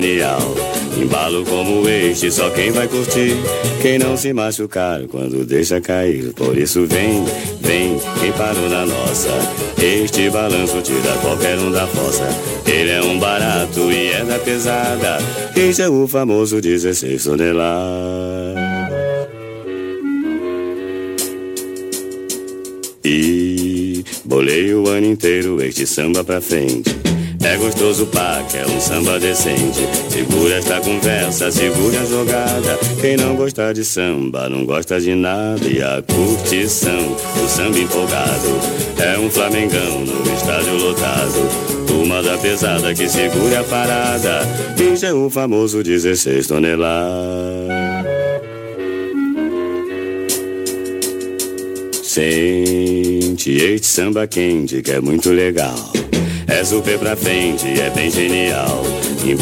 genial. Embalo como este, só quem vai curtir, quem não se machucar quando deixa cair. Por isso vem, vem, quem parou na nossa. Este balanço tira qualquer um da fossa. Ele é um barato e é da pesada. Este é o famoso 16 toneladas. E bolei o ano inteiro este samba pra frente. É gostoso pá, que é um samba decente. Segura esta conversa, segura a jogada. Quem não gosta de samba, não gosta de nada. E a curtição, o samba empolgado, é um flamengão no estádio lotado. Turma da pesada que segura a parada. Este é o famoso 16 toneladas. Sente este samba quente que é muito legal. É super pra frente, é bem genial.